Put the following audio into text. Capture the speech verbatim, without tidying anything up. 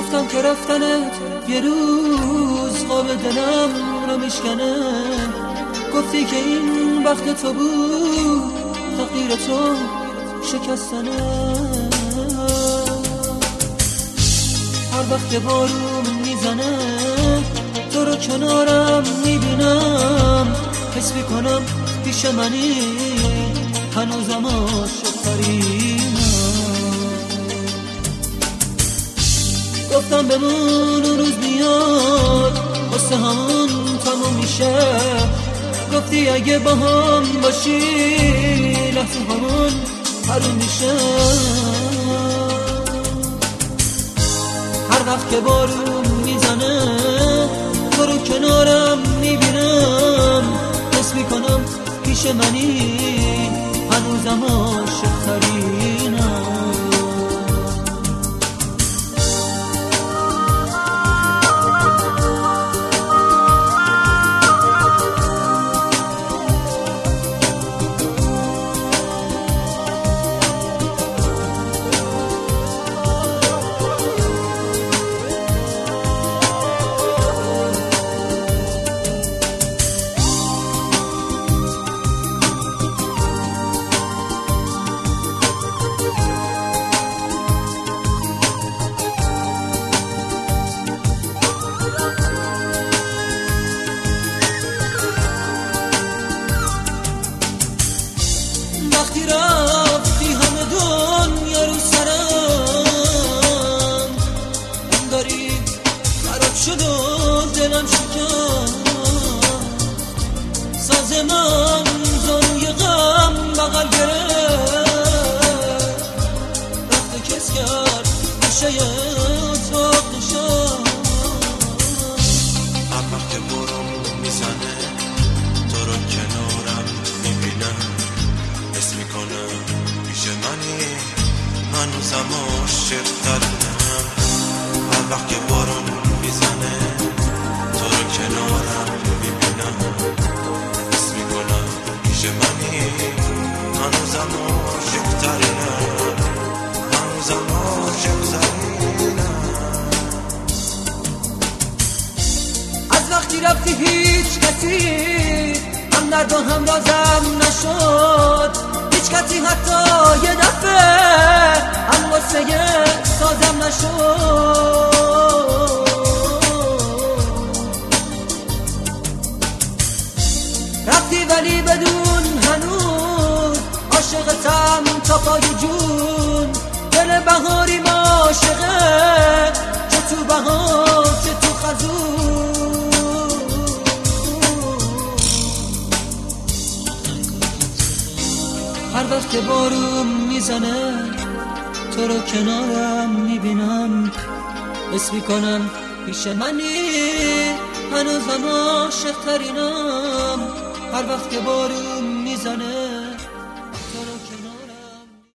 گفتم که رفتنت یه روز خواب دلم رو میشکنه. گفتی که این وقت تو بود تقدیر تو شکستنه. هر وقت بارون میزنه تو رو کنارم میبینم، حس میکنم پیش منی هنوزم عاشق‌ترینم. گفتم بمون اون روز میاد واسه همون تموم میشه. گفتی اگه با هم باشی لحظه همون حروم میشه. هر وقت که بارون میزنه تو رو کنارم میبینم، حس میکنم پیش منی هنوزم عاشق‌ترینم. وقتی رفتی همه دنیا رو سرم، داری خراب شد و دلم شکست. ساز من زانوی غم بغل گرفت، رفت و کس کرد گوشه اتاق نشست. هر وقت که برون میزنه تو رو کنارم میبینم، حس میکنم پیش منی هنوزم عاشق‌ترینم. هر وقت که بارون میزنه تو رو کنارم میبینم، حس میکنم پیش منی هنوزم عاشق‌ترینم. هنوزم عاشق‌ترینم. از وقتی رفتی هیچ کسی هم درد و هم رازم نشد. هیچ کسی حتی یه دفعه هم واسه سازم نشد. رفتی ولی بدون هنوز عاشقتم تا پای جون. دل بهاری عاشقه، چه تو بهار چه تو خزون. هر وقت که بارون میزنه تو رو کنارم میبینم، حس میکنم پیش منی هنوزم عاشق‌ترینم. هر وقت که بارون میزنه تو رو